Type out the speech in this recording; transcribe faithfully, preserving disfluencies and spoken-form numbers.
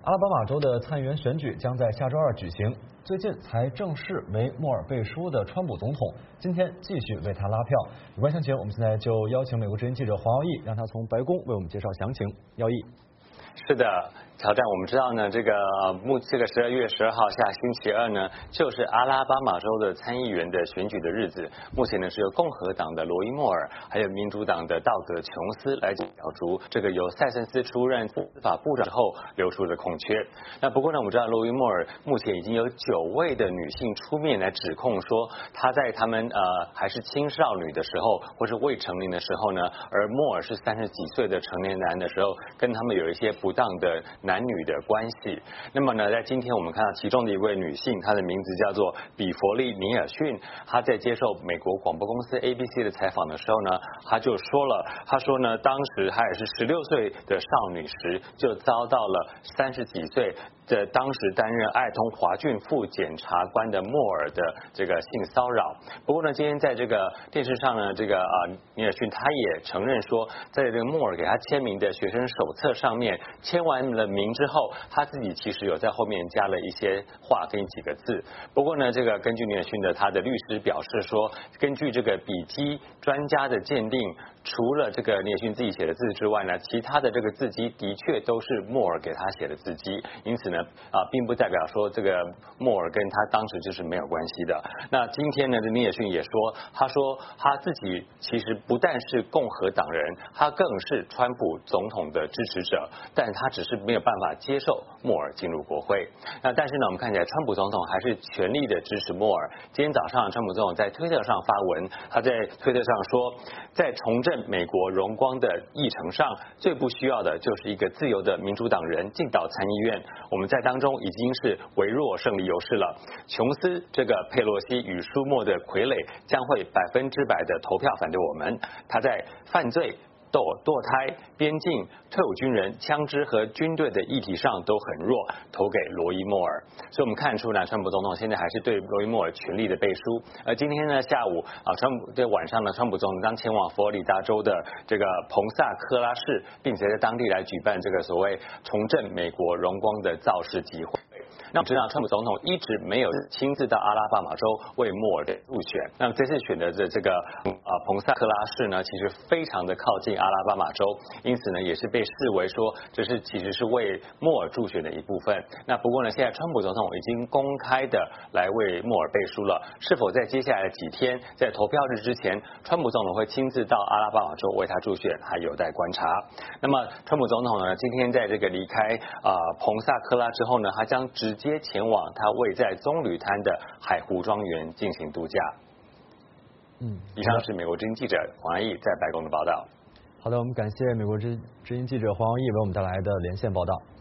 阿拉巴马州的参议员选举将在下周二举行。最近才正式为莫尔背书的川普总统，今天继续为他拉票。有关详情，我们现在就邀请美国之音记者黄耀义，让他从白宫为我们介绍详情。耀义。 是的，乔战，我们知道呢，这个目这个十二月十二号下星期二呢，就是阿拉巴马州的参议员的选举的日子。目前呢是由共和党的罗伊莫尔，还有民主党的道格琼斯来角逐这个由塞森斯出任司法部长后流出的空缺。那不过呢，我们知道罗伊莫尔目前已经有九位的女性出面来指控说，她在他们呃还是青少女的时候，或是未成年的时候呢，而莫尔是三十几岁的成年男的时候，跟他们有一些不当的男女的关系。那么呢，在今天我们看到其中的一位女性，她的名字叫做比佛利尼尔逊，她在接受美国广播公司 A B C 的采访的时候呢，她就说了，她说呢，当时她也是十六岁的少女时，就遭到了三十几岁的当时担任爱通华郡副检察官的莫尔的这个性骚扰。不过呢，今天在这个电视上呢，这个啊尼尔逊他也承认说，在这个莫尔给他签名的学生手册上面签完了名之后，他自己其实有在后面加了一些话跟几个字。不过呢，这个根据尼尔逊的他的律师表示说，根据这个笔迹专家的鉴定，除了这个尼尔逊自己写的字之外呢，其他的这个字迹的确都是莫尔给他写的字迹，因此呢啊，并不代表说这个莫尔跟他当时就是没有关系的。那今天呢，尼尔逊也说，他说他自己其实不但是共和党人，他更是川普总统的支持者，但他只是没有办法接受莫尔进入国会。那但是呢，我们看起来川普总统还是全力的支持莫尔。今天早上，川普总统在推特上发文，他在推特上说，在重振美国荣光的议程上，最不需要的就是一个自由的民主党人进到参议院。我们在当中已经是微弱胜利优势了。琼斯这个佩洛西与舒默的傀儡将会百分之百的投票反对我们。他在犯罪、堕堕胎、边境、退伍军人、枪支和军队的议题上都很弱，投给罗伊莫尔。所以我们看出来，川普总统现在还是对罗伊莫尔全力的背书。而今天呢下午啊，川普在晚上呢，川普总统将前往佛罗里达州的这个彭萨科拉市，并且在当地来举办这个所谓重振美国荣光的造势集会。那我们知道，川普总统一直没有亲自到阿拉巴马州为莫尔的入选。那么这次选的这这个啊彭萨克拉市呢，其实非常的靠近阿拉巴马州，因此呢也是被视为说这是其实是为莫尔助选的一部分。那不过呢，现在川普总统已经公开的来为莫尔背书了，是否在接下来的几天，在投票日之前，川普总统会亲自到阿拉巴马州为他助选，还有待观察。那么川普总统呢，今天在这个离开啊彭萨克拉之后呢，他将直接前往他位在棕榈滩的海湖庄园进行度假。 嗯， 以上是美国之音记者黄安义在白宫的报道。 好的，我们感谢美国之之音记者黄耀义为我们带来的连线报道。